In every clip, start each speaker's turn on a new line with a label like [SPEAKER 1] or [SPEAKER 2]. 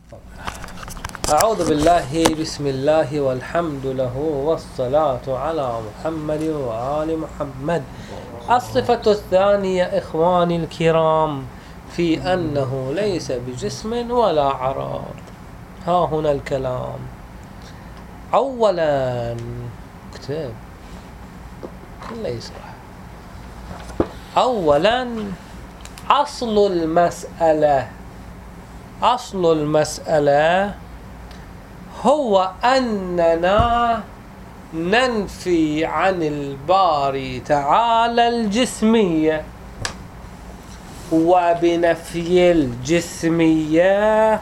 [SPEAKER 1] أعوذ بالله بسم الله والحمد له والصلاة على محمد وآل محمد. الصفة الثانية إخواني الكرام في أنه ليس بجسم ولا عرض. ها هنا الكلام. أولا اكتب كله يصرح. أولا أصل المسألة هو أننا ننفي عن الباري تعالى الجسمية، وبنفي الجسمية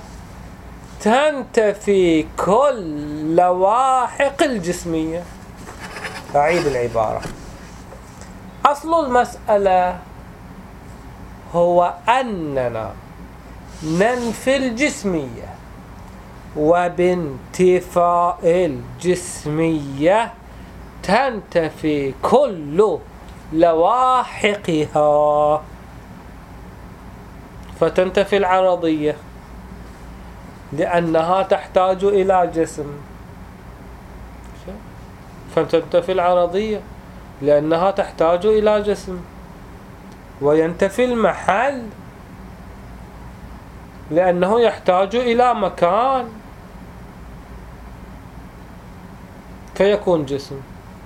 [SPEAKER 1] تنتفي كل لواحق الجسمية. أعيد العبارة. أصل المسألة هو أننا ننفي الجسمية، وبانتفاء الجسمية تنتفي كل لواحقها، فتنتفي العرضية لأنها تحتاج إلى جسم، فتنتفي العرضية لأنها تحتاج إلى جسم، وينتفي المحل لأنه يحتاج إلى مكان فيكون جسم،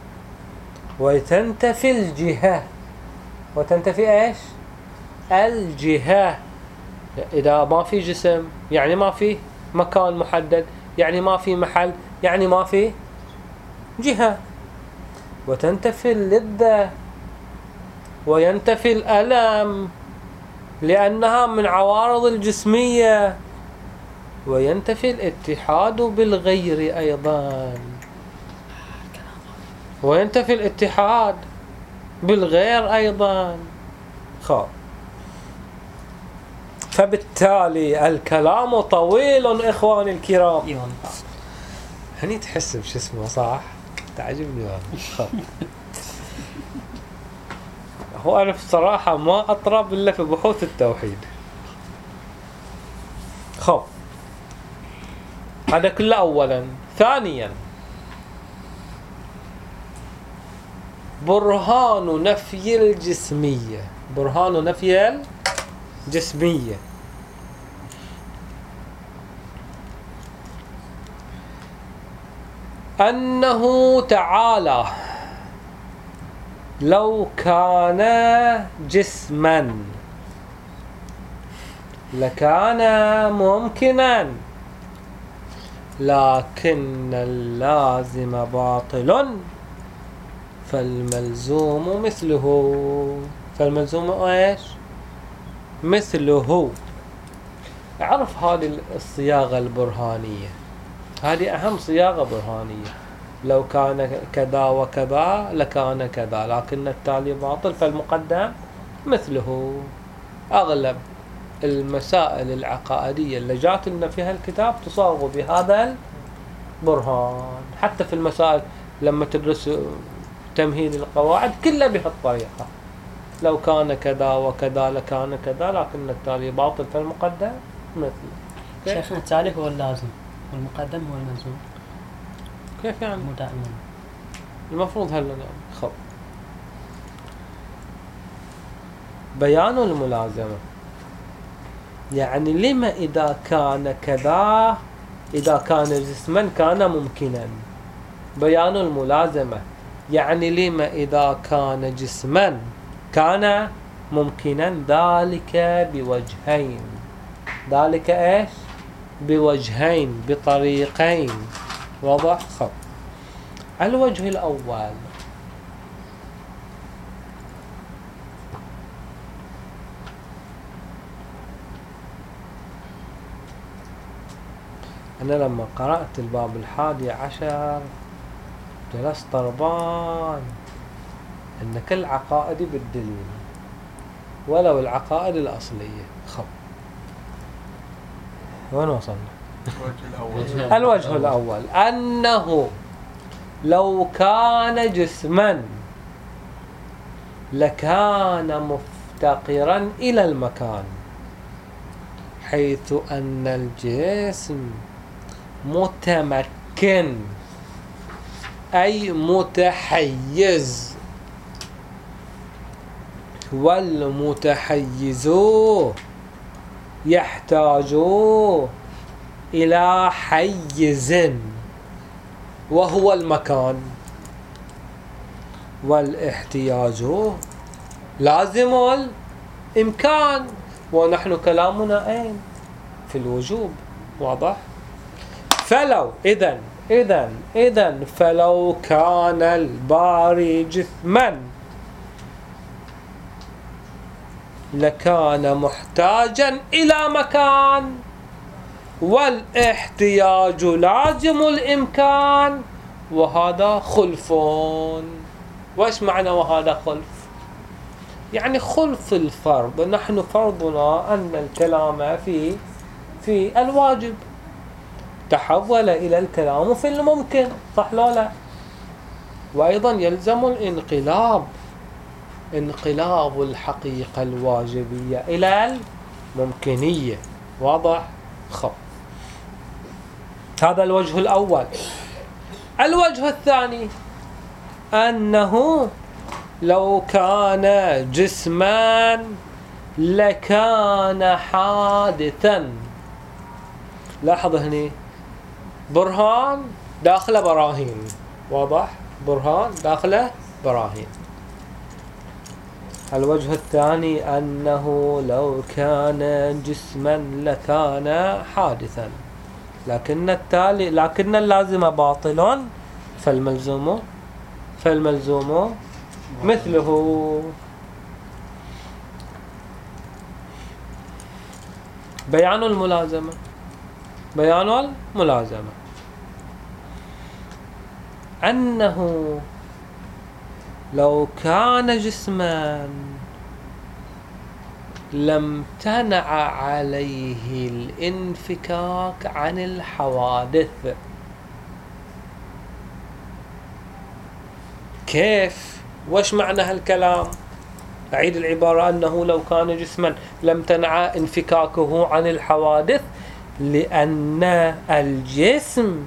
[SPEAKER 1] وتنتفي الجهة. وتنتفي إيش؟ الجهة. إذا ما في جسم يعني ما في مكان محدد، يعني ما في محل، يعني ما في جهة. وتنتفي اللذة وينتفي الألم لأنها من عوارض الجسمية، وينتفي الاتحاد بالغير أيضا، وينتفي الاتحاد بالغير أيضا. فبالتالي الكلام طويل إخواني الكرام. هني تحس بشو اسمه صح؟ تعجبني والله. هو أنا بصراحة ما أطرب إلا في بحوث التوحيد. هذا كله أولا. ثانيا برهان نفي الجسمية. برهان نفي الجسمية أنه تعالى لو كان جسما لكان ممكنا، لكن اللازم باطل فالملزوم مثله. فالملزوم ايش؟ مثله. اعرف هذه الصياغة البرهانية، هذه أهم صياغة برهانية. لو كان كذا وكذا لكان كذا، لكن التالي باطل فالمقدم مثله. أغلب المسائل العقائدية اللي جات لنا فيها الكتاب تصاغ بهذا البرهان. حتى في المسائل لما تدرس تمهيد القواعد كلها بهالطريقة. لو كان كذا وكذا لكان كذا، لكن التالي باطل فالمقدم مثله.
[SPEAKER 2] شيخنا التالي هو اللازم والمقدم هو الملزوم.
[SPEAKER 1] كيف يعني؟
[SPEAKER 2] مو دائما
[SPEAKER 1] المفروض هلا خب. بيان الملازمة يعني لما إذا كان كذا، إذا كان جسما كان ممكنا. بيان الملازمة يعني لما إذا كان جسما كان ممكنا. ذلك بوجهين. ذلك إيش؟ بوجهين، بطريقين. واضح؟ خب. الوجه الأول أنا لما قرأت الباب 11 جلست طربان أن كل عقائدي بالدليل ولو العقائد الأصلية. خب وين وصلنا؟ الوجه الأول أنه لو كان جسما لكان مفتقرا إلى المكان، حيث أن الجسم متمكن أي متحيز، والمتحيز يحتاج إلى حيز وهو المكان، والاحتياج لازم الإمكان، ونحن كلامنا أين؟ في الوجوب. واضح؟ فلو إذن فلو كان الباري جسما لكان محتاجا إلى مكان، والاحتياج لازم الإمكان، وهذا خلف. وإيش معنى وهذا خلف؟ يعني خلف الفرض. نحن فرضنا أن الكلام في الواجب تحول إلى الكلام في الممكن، صح لا لا؟ وأيضا يلزم انقلاب الحقيقة الواجبية إلى الممكنية. واضح؟ خب، هذا الوجه الأول. الوجه الثاني أنه لو كان جسما لكان حادثا. لاحظ هنا برهان داخل براهين. واضح؟ برهان داخل براهين. الوجه الثاني أنه لو كان جسما لكان حادثا، لكن اللازم باطل، فالملزوم مثله. بيان الملازمة أنه لو كان جسما لم تنع عليه الانفكاك عن الحوادث. كيف؟ وش معنى هالكلام؟ أعيد العبارة. أنه لو كان جسما لم تنع انفكاكه عن الحوادث، لأن الجسم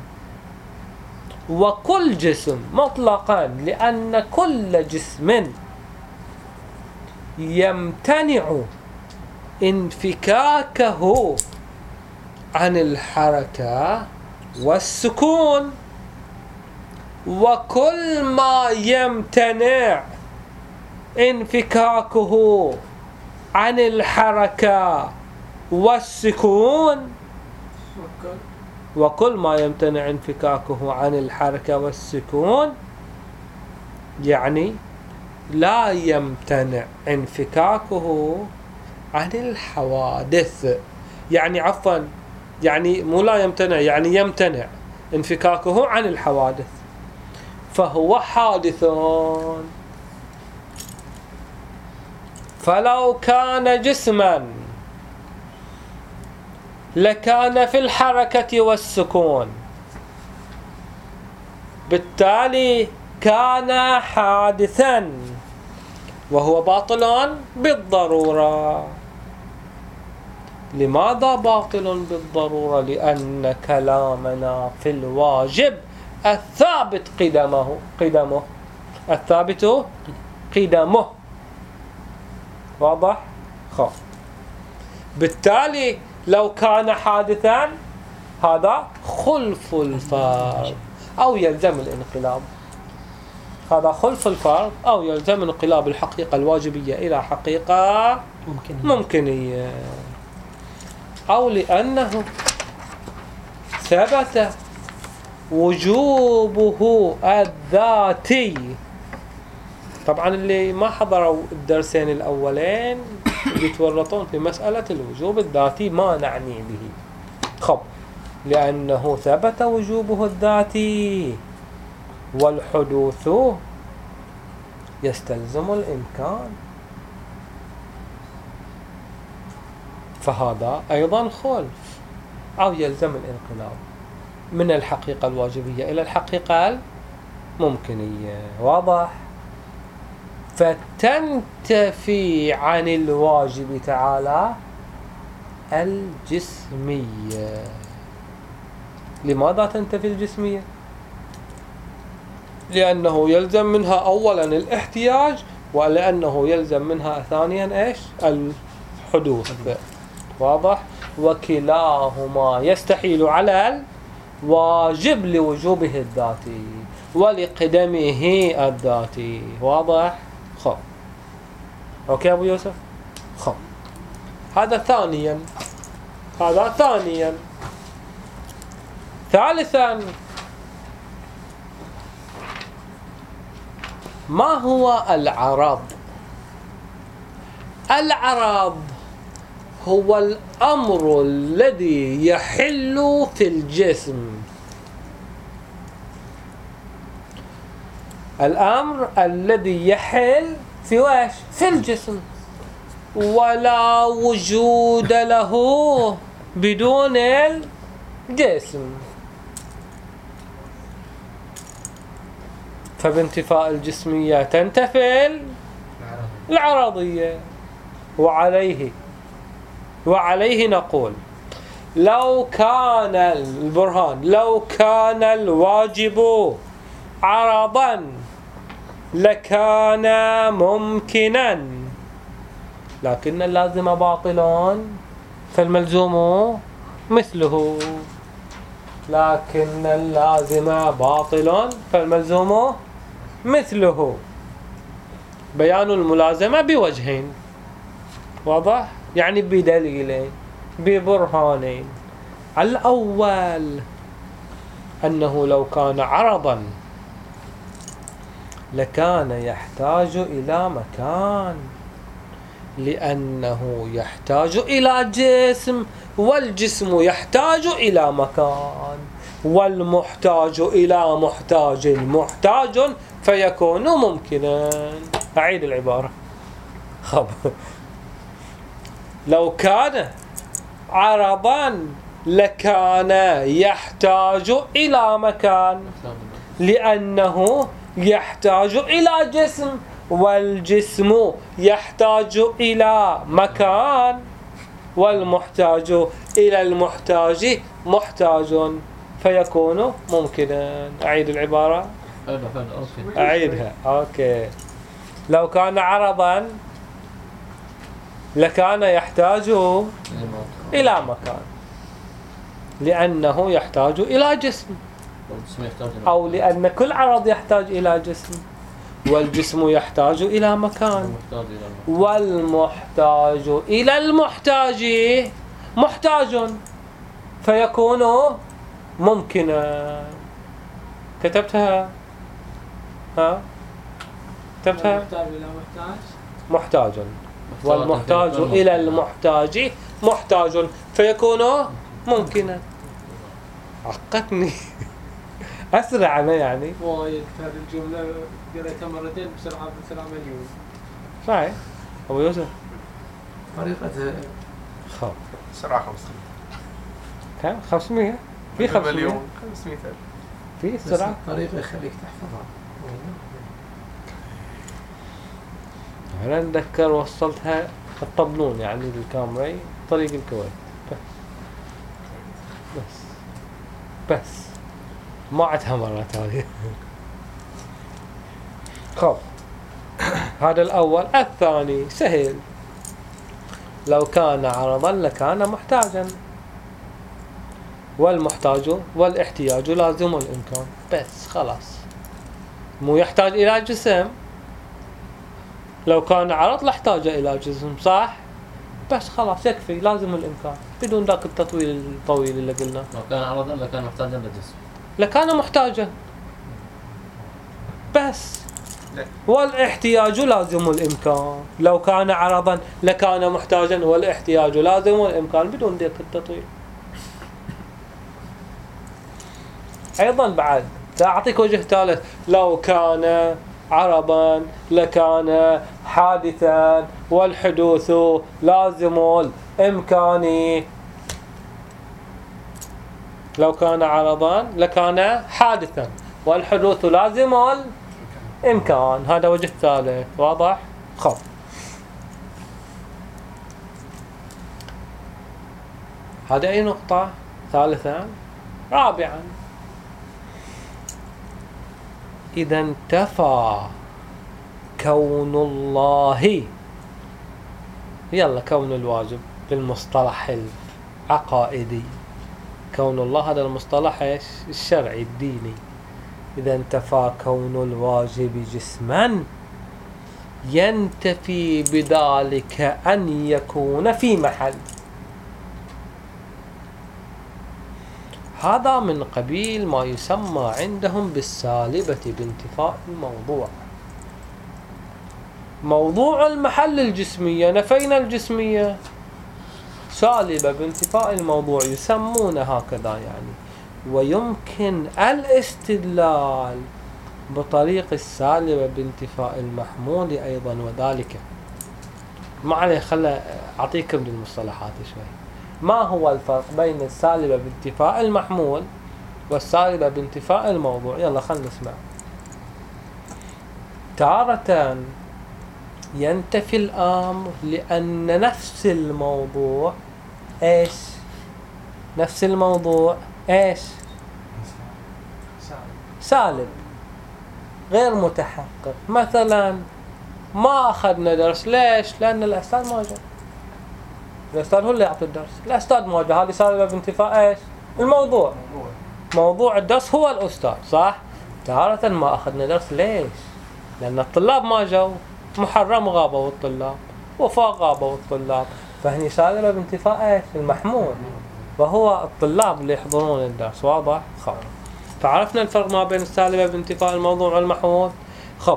[SPEAKER 1] وكل جسم مطلقا، لأن كل جسم يمتنع انفكاكه عن الحركة والسكون، وكل ما يمتنع انفكاكه عن الحركة والسكون، وكل ما يمتنع انفكاكه عن الحركة والسكون يعني لا يمتنع انفكاكه عن الحوادث. يعني عفوا، يعني مو لا يمتنع، يعني يمتنع انفكاكه عن الحوادث، فهو حادث. فلو كان جسما لكان في الحركة والسكون، بالتالي كان حادثا، وهو باطل بالضرورة. لماذا باطل بالضرورة؟ لأن كلامنا في الواجب الثابت قدمه. واضح؟ خلاص. بالتالي لو كان حادثا هذا خلف الفرض أو يلزم الانقلاب. هذا خلف الفرض أو يلزم انقلاب الحقيقة الواجبية إلى حقيقة ممكنية، أو لأنه ثبت وجوبه الذاتي. طبعا اللي ما حضروا الدرسين الأولين يتورطون في مسألة الوجوب الذاتي، ما نعني به. خب، لأنه ثبت وجوبه الذاتي، والحدوث يستلزم الإمكان، فهذا أيضا خلف أو يلزم الانقلاب من الحقيقة الواجبية إلى الحقيقة الممكنية. واضح؟ فتنتفي عن الواجب تعالى الجسمية. لماذا تنتفي الجسمية؟ لأنه يلزم منها أولا الاحتياج، ولأنه يلزم منها ثانيا إيش؟ الحدوث. واضح؟ وكلاهما يستحيل على الواجب لوجوبه الذاتي ولقدمه الذاتي. واضح؟ خب أوكي أبو يوسف؟ خب هذا ثانيا. ثالثا، ما هو العرض؟ العرض هو الأمر الذي يحل في الجسم. الأمر الذي يحل في وش؟ في الجسم، ولا وجود له بدون الجسم. فبانتفاء الجسمية تنتفي العرضية. وعليه نقول لو كان البرهان، لو كان الواجب عرضا لكان ممكنا، لكن اللازم باطل فالملزوم مثله. لكن اللازم باطل فالملزوم مثله. بيان الملازمة بوجهين. واضح؟ يعني بدليلين ببرهانين. الأول أنه لو كان عرضا لكان يحتاج إلى مكان، لأنه يحتاج إلى جسم، والجسم يحتاج إلى مكان، والمحتاج إلى محتاج محتاج فيكون ممكنا. أعيد العبارة. خب لو كان عرضا لكان يحتاج إلى مكان، لأنه يحتاج إلى جسم، والجسم يحتاج إلى مكان، والمحتاج إلى المحتاج محتاج فيكون ممكنا. أعيد العبارة. أعيدها. أوكي. لو كان عرضا لكان يحتاج إلى مكان، لأنه يحتاج إلى جسم، أو لأن كل عرض يحتاج إلى جسم، والجسم يحتاج إلى مكان، والمحتاج إلى المحتاج محتاج فيكون ممكنا. كتبتها؟ ها؟ كتبتها؟ محتاج، والمحتاج إلى المحتاج محتاج فيكون ممكنا. عقتني. أسرع أنا يعني.
[SPEAKER 3] وايد هذه الجملة قريتها مرتين بسرعة مليون.
[SPEAKER 1] صحيح. أبو يوسف.
[SPEAKER 3] طريقة
[SPEAKER 1] خب.
[SPEAKER 3] سرعة 500.
[SPEAKER 1] كم؟ 500؟ في 500
[SPEAKER 3] مليون 500,000.
[SPEAKER 1] في سرعة.
[SPEAKER 3] طريقة يخليك تحفظها.
[SPEAKER 1] أنا أتذكر وصلتها الطبلون يعني للكاميرا طريق الكويت. بس ما عدها مرة ثانية. خب هذا الأول. الثاني سهل. لو كان عرضا لكان محتاجا، والمحتاج والاحتياج لازم الإمكان. بس خلاص، مو يحتاج إلى جسم. لو كان عرض لاحتاج إلى جسم، صح؟ بس خلاص يكفي، لازم الإمكان بدون ذاك التطويل الطويل اللي قلنا.
[SPEAKER 4] لو كان عرضا لكان محتاجا لجسم،
[SPEAKER 1] لكان محتاجا بس. والاحتياج لازم الإمكان. لو كان عرضا لكان محتاجا، والاحتياج لازم الإمكان بدون ذاك التطويل. أيضا بعد سأعطيك وجه ثالث. لو كان عرضا لكان حادثا، والحدوث لازم الإمكان. لو كان عرضا لكان حادثا، والحدوث لازم الإمكان. هذا وجه ثالث. واضح؟ خب هذه أي نقطة؟ ثالثا. رابعا، إذا انتفى كون الله، يلا كون الواجب بالمصطلح العقائدي، كون الله هذا المصطلح الشرعي الديني. إذا انتفى كون الواجب جسما ينتفي بذلك أن يكون في محل. هذا من قبيل ما يسمى عندهم بالسالبة بانتفاء الموضوع. موضوع المحل الجسمية، نفينا الجسمية، سالبة بانتفاء الموضوع، يسمون هكذا يعني. ويمكن الاستدلال بطريق السالبة بانتفاء المحمول أيضا، وذلك ما عليه. خلى أعطيكم بالمصطلحات شوي. ما هو الفرق بين السالبة بانتفاء المحمول والسالبة بانتفاء الموضوع؟ يلا خلنا نسمع. تارة ينتفي الأمر لأن نفس الموضوع إيش؟ نفس الموضوع إيش؟ سالب غير متحقق. مثلا ما أخذنا درس، ليش؟ لأن الأستاذ ما جاء. الأستاذ هو اللي يعطي الدرس، الأستاذ ما جاء، هذه سالبة بانتفاء إيش؟ الموضوع. موضوع الدرس هو الأستاذ، صح؟ تارة ما أخذنا درس، ليش؟ لأن الطلاب ما جاءوا، محرم غابوا الطلاب، وفاء غابوا الطلاب، فهني سالبة بانتفاء إيش؟ المحمول، وهو الطلاب اللي يحضرون الدرس. واضح؟ خب، فعرفنا الفرق ما بين السالبة بانتفاء الموضوع والمحمول. خب،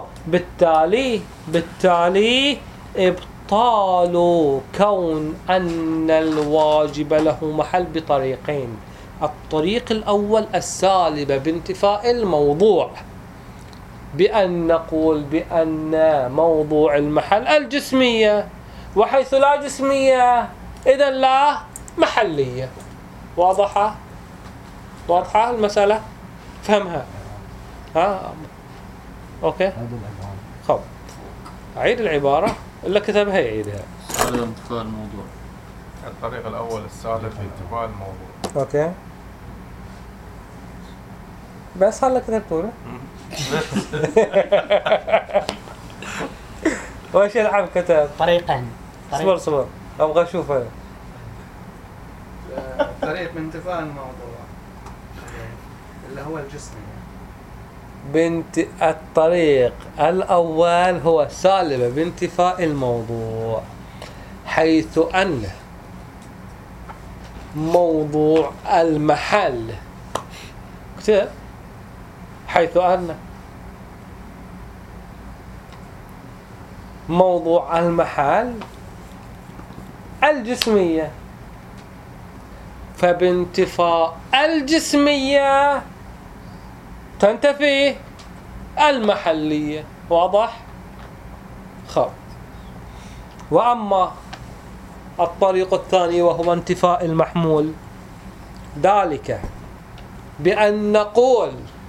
[SPEAKER 1] بالتالي إبطال كون أن الواجب له محل بطريقين. الطريق الأول السالبة بانتفاء الموضوع، بأن نقول بأن موضوع المحل الجسمية، وحيث لا جسمية إذن لا محلية. واضحة؟ واضحة المسألة؟ فهمها؟ ها؟ أوكي؟ خب، أعيد العبارة اللي كتبها يعيدها.
[SPEAKER 4] سالب انتفاء الموضوع.
[SPEAKER 5] الطريق الأول السالب بانتفاء الموضوع.
[SPEAKER 1] أوكي؟ بس هلا كتبتوله؟ وش العب كتب؟
[SPEAKER 2] طريقين.
[SPEAKER 1] صبر أبغى أشوفه.
[SPEAKER 6] طريقة بانتفاء الموضوع اللي هو الجسمي.
[SPEAKER 1] الطريق الأول هو سالبة بانتفاء الموضوع، حيث أن موضوع المحل، كتب حيث أن موضوع المحل الجسمية، فبانتفاء الجسمية تنتفي المحلية. واضح؟ خب، وأما الطريق الثاني وهو انتفاء المحمول، ذلك بأن نقول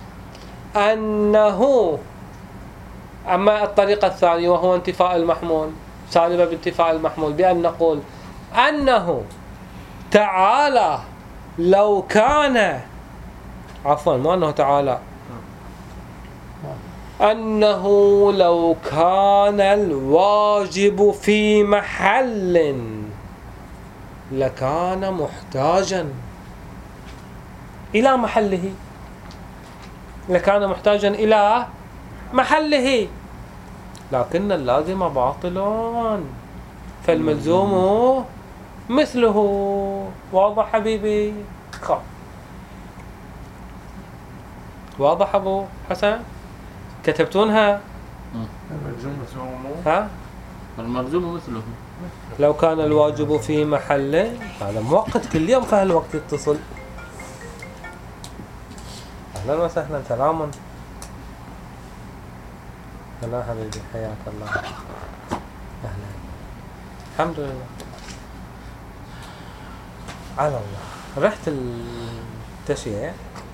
[SPEAKER 1] أنه، أما الطريقة الثانية وهو انتفاء المحمول، سالبة بانتفاء المحمول، بأن نقول أنه تعالى لو كان، عفوا مو أنه تعالى، أنه لو كان الواجب في محل لكان محتاجا إلى محله، لكان محتاجا إلى محله، لكن اللازم باطل فالملزوم مثله. واضح حبيبي؟ خب، واضح أبو حسن؟ كتبتونها؟ ها؟
[SPEAKER 4] الملزوم مثله.
[SPEAKER 1] لو كان الواجب في محل، هذا مؤقت كل يوم في هالوقت يتصل. أهلا وسهلا، سلاما. هلا حبيبي، حياك الله. أهلا، الحمد لله على الله. رحت التشييع؟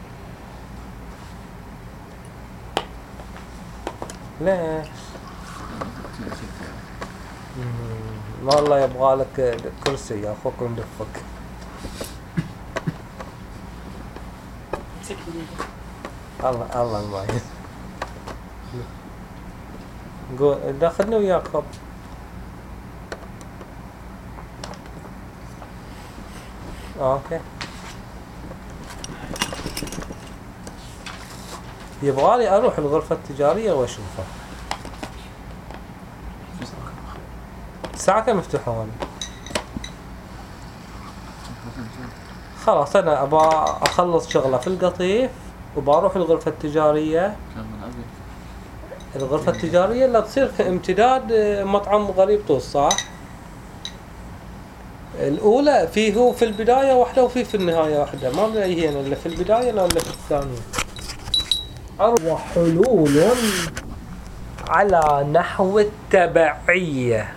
[SPEAKER 1] ليش؟ والله يبغى لك كرسي يا أخوك وندفك. الله المايز قول داخلنا وياك خب اوكي يبغالي اروح الغرفة التجارية واشوفها. الساعة كم يفتحون؟ خلاص انا ابغى اخلص شغلة في القطيف وبروح الغرفة التجارية. الغرفة التجارية اللي تصير في امتداد مطعم غريب طوس صح؟ الأولى فيه في البداية واحدة وفي النهاية واحدة، ما أدري هي إلا في البداية ولا في الثانية. وحلول على نحو التبعية،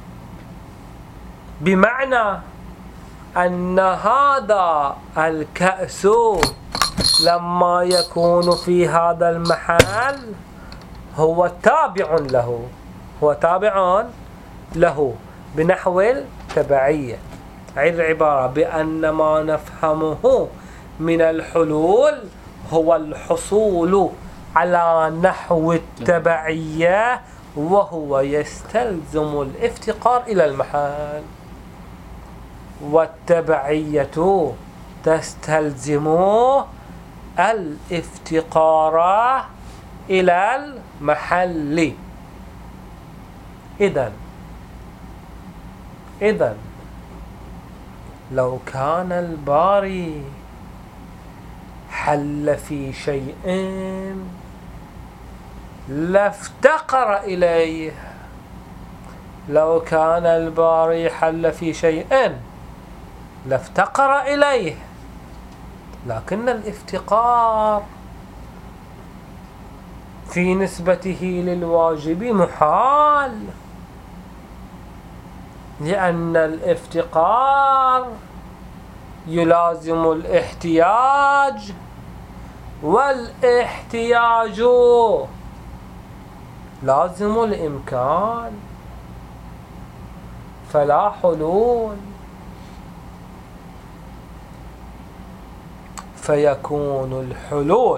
[SPEAKER 1] بمعنى أن هذا الكأس لما يكون في هذا المحل هو تابع له، هو تابع له بنحو التبعية. عيد العبارة بأن ما نفهمه من الحلول هو الحصول على نحو التبعية، وهو يستلزم الافتقار إلى المحل، والتبعية تستلزم الافتقار إلى المحل. إذن لو كان الباري حل في شيء لافتقر إليه. لو كان الباري حل في شيء لافتقر إليه، لكن الافتقار في نسبته للواجب محال، لأن الافتقار يلازم الاحتياج، والاحتياج لازم الإمكان، فلا حلول. فيكون الحلول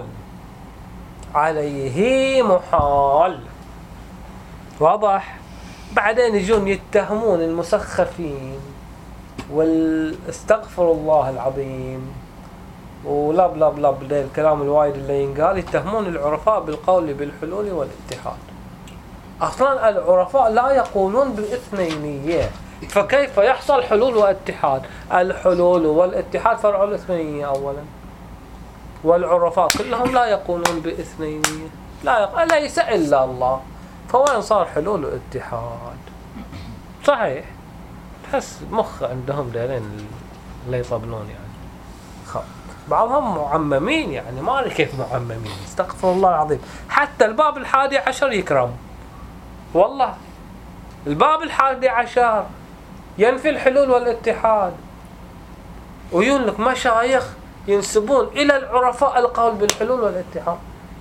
[SPEAKER 1] عليه محال. واضح؟ بعدين يجون يتهمون المسخفين والاستغفر الله العظيم ولا بلا بلا بلا الكلام الوايد اللي ينقال، يتهمون العرفاء بالقول بالحلول والاتحاد. اصلا العرفاء لا يقولون بالاثنينية، فكيف يحصل حلول واتحاد؟ الحلول والاتحاد فرع الاثنينية اولا، والعرفاء كلهم لا يقولون باثنينية، ليس الا الله، فوين صار حلول واتحاد؟ صحيح، تحس مخ عندهم دارين اللي يطبلون يعني. بعضهم معممين، يعني ما أدري كيف معممين، استغفر الله العظيم. حتى الباب 11 يكرم، والله الباب 11 ينفي الحلول والاتحاد، ويقول لك مشايخ ينسبون إلى العرفاء القول بالحلول والاتحاد.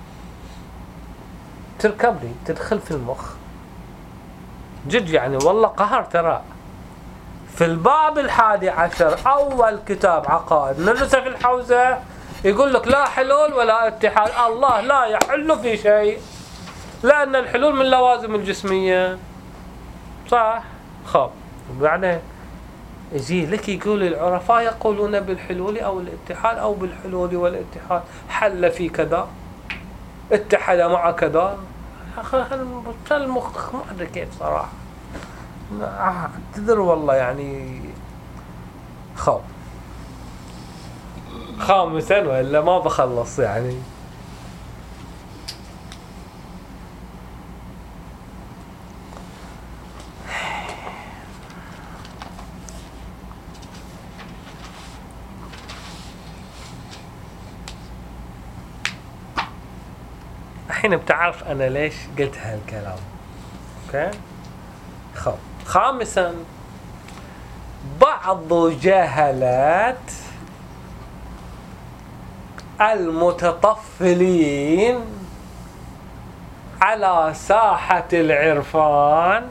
[SPEAKER 1] تركب لي تدخل في المخ جد يعني، والله قهر. ترى في الباب 11 أول كتاب عقائد ندرسه في الحوزة يقول لك لا حلول ولا اتحاد، الله لا يحل في شيء، لأن الحلول من لوازم الجسمية. صح؟ خب وبعدين يجي لك يقول العرفاء يقولون بالحلول أو الاتحاد أو بالحلول والاتحاد، حل في كذا، اتحد مع كذا. المخ ما أدري كيف صراحة، اعتذر والله يعني. خامسا وإلا ما بخلص يعني. الحين بتعرف أنا ليش قلت هالكلام. أوكي. خامسا بعض جهلات المتطفلين على ساحة العرفان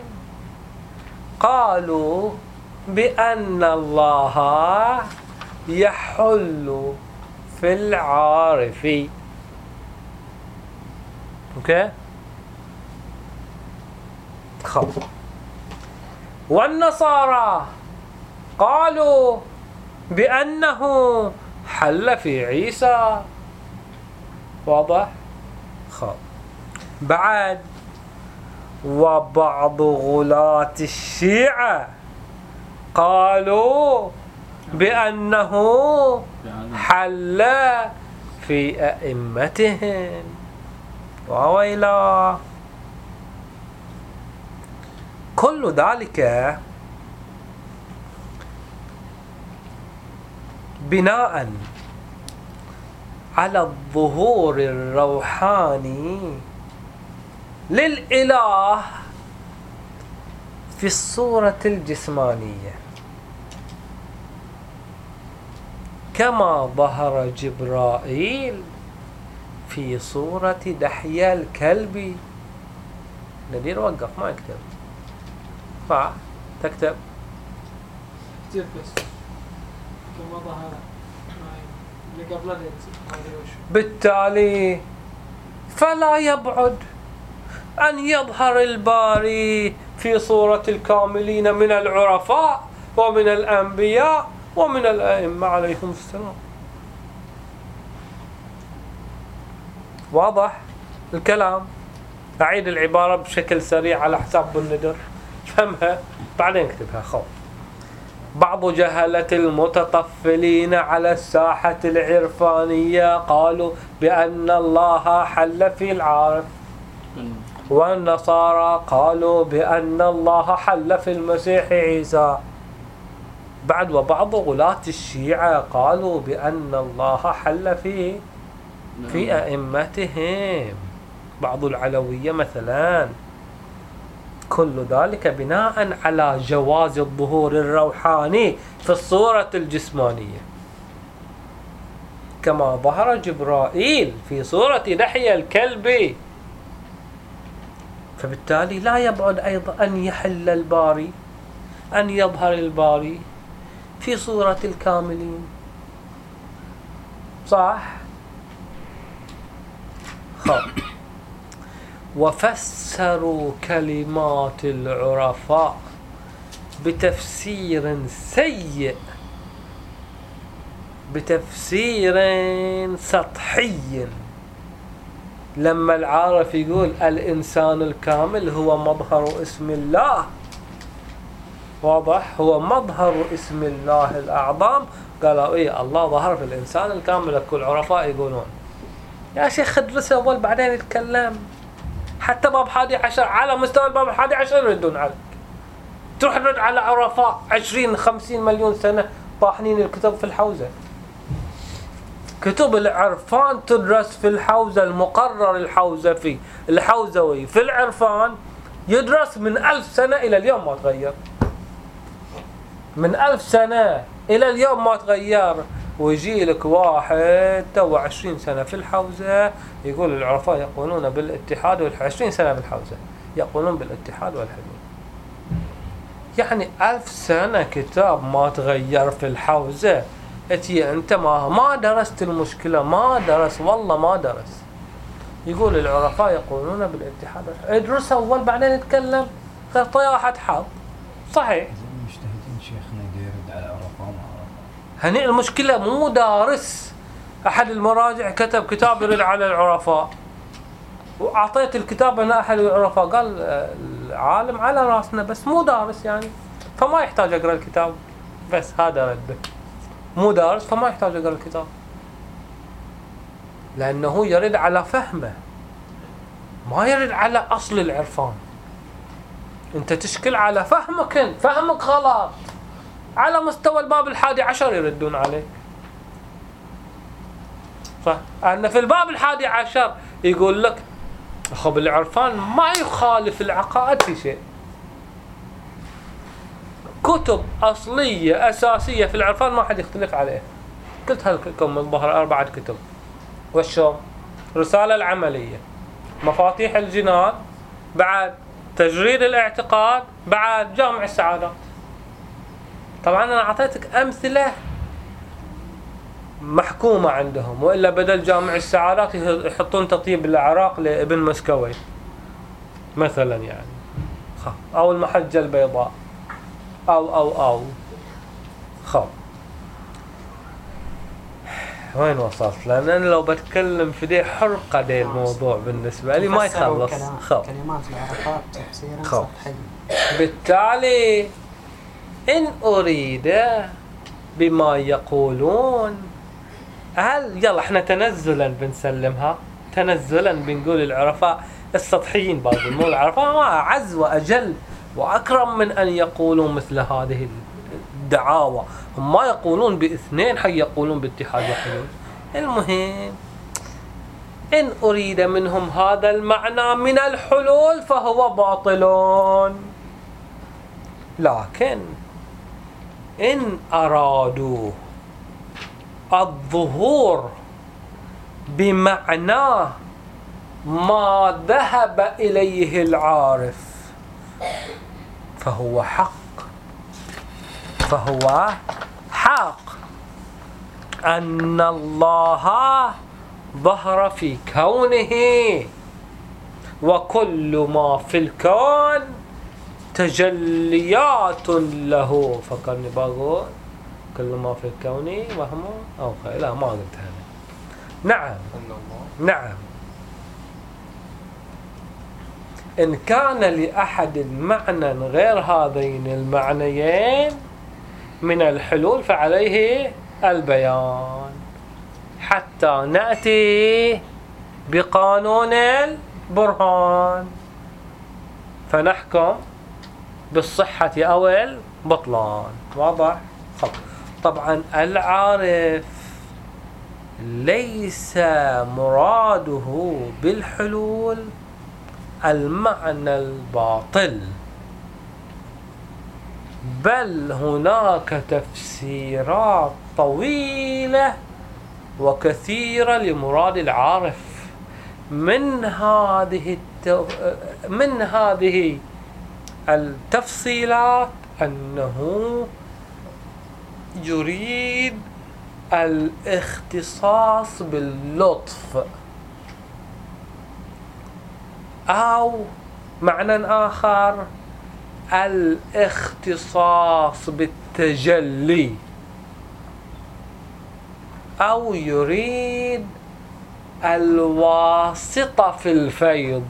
[SPEAKER 1] قالوا بأن الله يحل في العارف. اوكي. خب. والنصارى قالوا بأنه حل في عيسى. واضح؟ خب. بعد وبعض غلاة الشيعة قالوا بأنه حل في أئمتهم. وويلا. كل ذلك بناء على الظهور الروحاني للإله في الصورة الجسمانية، كما ظهر جبرائيل في صورة دحية الكلب. ندير وقف ما يكتب. تكتب
[SPEAKER 3] كتير بس كما ظهر اللي قبل
[SPEAKER 1] بالتالي فلا يبعد أن يظهر الباري في صورة الكاملين من العرفاء ومن الأنبياء ومن الأئمة عليهم السلام. واضح الكلام؟ أعيد العبارة بشكل سريع على حساب الندر، فهمها بعدين اكتبها. خوف. بعض جهلة المتطفلين على الساحة العرفانية قالوا بأن الله حل في العارف، والنصارى قالوا بأن الله حل في المسيح عيسى. بعد وبعض غلاة الشيعة قالوا بأن الله حل في أئمتهم، بعض العلوية مثلا. كل ذلك بناء على جواز الظهور الروحاني في الصورة الجسمانية، كما ظهر جبرائيل في صورة دحية الكلب. فبالتالي لا يبعد أيضا أن يحل الباري، أن يظهر الباري في صورة الكاملين. صح؟ خب. وفسروا كلمات العرفاء بتفسير سيء، بتفسير سطحي. لما العارف يقول الإنسان الكامل هو مظهر اسم الله، واضح، هو مظهر اسم الله الأعظم، قالوا إيه الله ظهر في الإنسان الكامل. كل عرفاء يقولون يا شيخ ادرس أول بعدين يتكلم. حتى باب 11 على مستوى الباب 11 يردون عليك. تروح ترد على عرفاء 20-50 مليون سنة طاحنين الكتب في الحوزة. كتب العرفان تدرس في الحوزة، المقرر الحوزة في الحوزوي في العرفان يدرس من 1000 سنة إلى اليوم ما تغير. من 1000 سنة إلى اليوم ما تغير. ويجي لك واحد تو 20 سنة في الحوزة يقول العرفاء يقولون بالاتحاد 20 سنة بالحوزة يقولون بالاتحاد والحلول. يعني 1000 سنة كتاب ما تغير في الحوزة. اتي انت ما درست المشكلة، ما درس، والله ما درس. يقول العرفاء يقولون بالاتحاد والحلول. ادرس اول بعدين اتكلم. طياحة حظ. صحيح.
[SPEAKER 7] المجتهدين شيخنا يرد على عرفاء وما عرفاء.
[SPEAKER 1] هني المشكلة مو دارس. أحد المراجع كتب كتاب يرد على العرفاء، وأعطيت الكتاب أنا أحد العرفاء قال العالم على راسنا بس مو دارس يعني، فما يحتاج أقرأ الكتاب. بس هذا رده، مو دارس فما يحتاج أقرأ الكتاب، لأنه يرد على فهمه ما يرد على أصل العرفان. أنت تشكل على فهمك، فهمك غلط. على مستوى الباب 11 يردون عليك. فأن في الباب 11 يقول لك خب العرفان ما يخالف العقائد في شيء. كتب أصلية أساسية في العرفان ما حد يختلف عليها. قلت لكم من ظهر 4 كتب، والشوم، رسالة العملية، مفاتيح الجنان، بعد تجريد الاعتقاد، بعد جامع السعادات. طبعا أنا أعطيتك أمثلة محكومة عندهم، وإلا بدل جامع السعادات يحطون تطيب العراق لابن مسكوي مثلا يعني، أو المحجة البيضاء أو خب. وين وصلت؟ لأن أنا لو بتكلم في دي حرقة دي الموضوع بالنسبة لي ما يخلص. خب.
[SPEAKER 2] كلمات العرفات تفسيرا
[SPEAKER 1] خب.
[SPEAKER 2] سطحي.
[SPEAKER 1] بالتالي إن أريد بما يقولون، هل يلا احنا تنزلا بنسلمها، تنزلا بنقول العرفاء السطحيين باقي، مو العرفاء أعز وأجل وأكرم من أن يقولوا مثل هذه الدعاوى. هم ما يقولون باثنين، حي يقولون باتحاد وحلول. المهم إن أريد منهم هذا المعنى من الحلول فهو باطل، لكن إن أرادوا الظهور بمعنى ما ذهب إليه العارف فهو حق، أن الله ظهر في كونه، وكل ما في الكون تجليات له. فكرني بقول كل ما في الكون وهم أو خير، لا ما قلت هذا. نعم نعم، إن كان لأحد معنى غير هذين المعنيين من الحلول فعليه البيان حتى نأتي بقانون البرهان فنحكم بالصحة أو البطلان. واضح؟ طبعا العارف ليس مراده بالحلول المعنى الباطل، بل هناك تفسيرات طويلة وكثيرة لمراد العارف. من هذه التفصيلات أنه يريد الاختصاص باللطف، أو معنى آخر الاختصاص بالتجلي، أو يريد الواسطة في الفيض،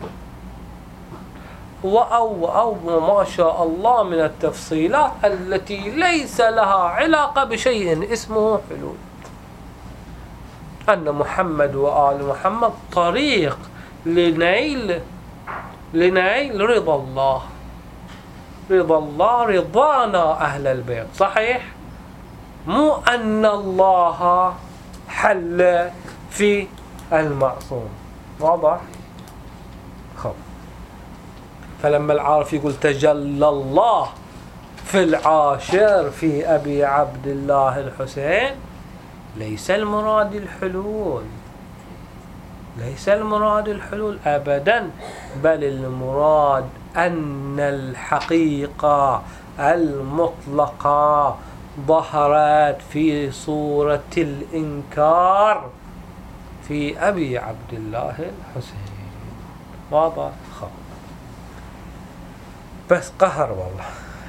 [SPEAKER 1] أو ما شاء الله من التفصيلات التي ليس لها علاقة بشيء اسمه حلول. أن محمد وآل محمد طريق لنيل رضا الله، رضانا أهل البيت. صحيح؟ مو أن الله حل في المعصوم. واضح؟ خب. فلما العارف يقول تجلى الله في العاشر في أبي عبد الله الحسين، ليس المراد الحلول، ليس المراد الحلول أبدا، بل المراد أن الحقيقة المطلقة ظهرت في صورة الإنكار في أبي عبد الله الحسين. واضح؟ بس قهر والله.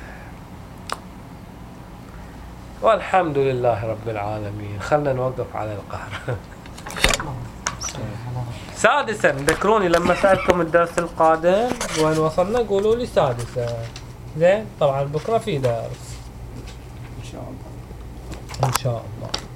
[SPEAKER 1] والحمد لله رب العالمين. خلنا نوقف على القهر. سادسا، ذكروني لما سألتكم الدرس القادم وين وصلنا، قولوا لي سادسا. زين؟ طبعا بكرة في درس إن شاء الله.